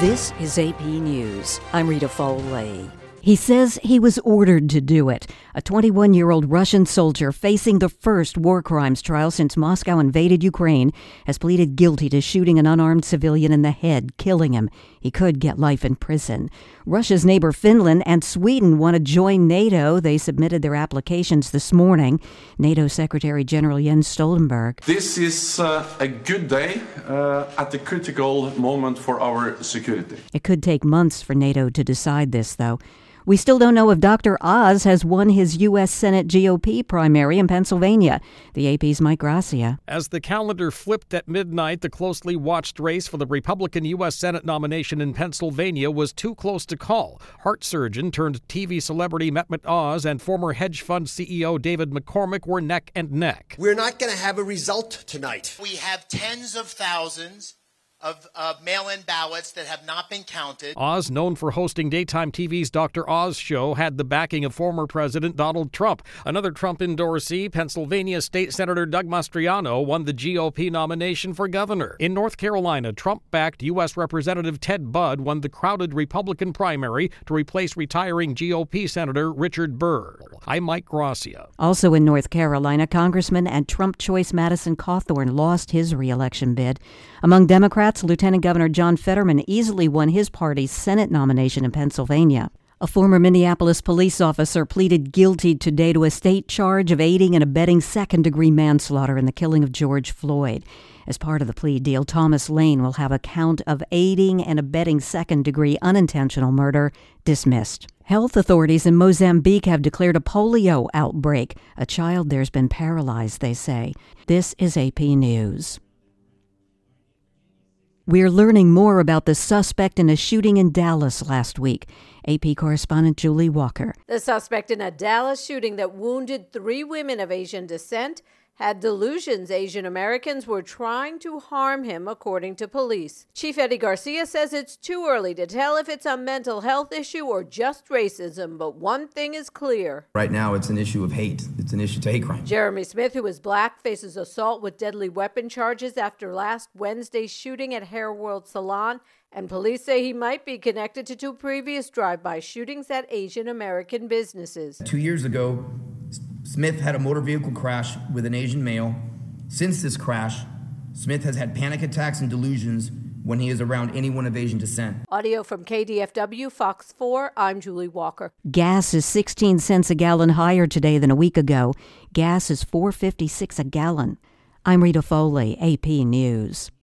This is AP News. I'm Rita Foley. He says he was ordered to do it. A 21-year-old Russian soldier facing the first war crimes trial since Moscow invaded Ukraine has pleaded guilty to shooting an unarmed civilian in the head, killing him. He could get life in prison. Russia's neighbor Finland and Sweden want to join NATO. They submitted their applications this morning. NATO Secretary General Jens Stoltenberg. This is a good day at a critical moment for our security. It could take months for NATO to decide this, though. We still don't know if Dr. Oz has won his U.S. Senate GOP primary in Pennsylvania. The AP's Mike Gracia. As the calendar flipped at midnight, the closely watched race for the Republican U.S. Senate nomination in Pennsylvania was too close to call. Heart surgeon turned TV celebrity Mehmet Oz and former hedge fund CEO David McCormick were neck and neck. We're not going to have a result tonight. We have tens of thousands of mail-in ballots that have not been counted. Oz, known for hosting daytime TV's Dr. Oz show, had the backing of former President Donald Trump. Another Trump endorsee, Pennsylvania State Senator Doug Mastriano, won the GOP nomination for governor. In North Carolina, Trump-backed U.S. Representative Ted Budd won the crowded Republican primary to replace retiring GOP Senator Richard Burr. I'm Mike Gracia. Also in North Carolina, Congressman and Trump choice Madison Cawthorn lost his re-election bid. Among Democrats, Lieutenant Governor John Fetterman easily won his party's Senate nomination in Pennsylvania. A former Minneapolis police officer pleaded guilty today to a state charge of aiding and abetting second-degree manslaughter in the killing of George Floyd. As part of the plea deal, Thomas Lane will have a count of aiding and abetting second-degree unintentional murder dismissed. Health authorities in Mozambique have declared a polio outbreak. A child there's been paralyzed, they say. This is AP News. We're learning more about the suspect in a shooting in Dallas last week. AP correspondent Julie Walker. The suspect in a Dallas shooting that wounded 3 women of Asian descent had delusions Asian Americans were trying to harm him, according to police. Chief Eddie Garcia says it's too early to tell if it's a mental health issue or just racism, but one thing is clear. Right now, it's an issue of hate. It's an issue to hate crime. Jeremy Smith, who is black, faces assault with deadly weapon charges after last Wednesday's shooting at Hair World Salon, and police say he might be connected to 2 previous drive-by shootings at Asian American businesses. 2 years ago, Smith had a motor vehicle crash with an Asian male. Since this crash, Smith has had panic attacks and delusions when he is around anyone of Asian descent. Audio from KDFW, Fox 4, I'm Julie Walker. Gas is 16 cents a gallon higher today than a week ago. Gas is $4.56 a gallon. I'm Rita Foley, AP News.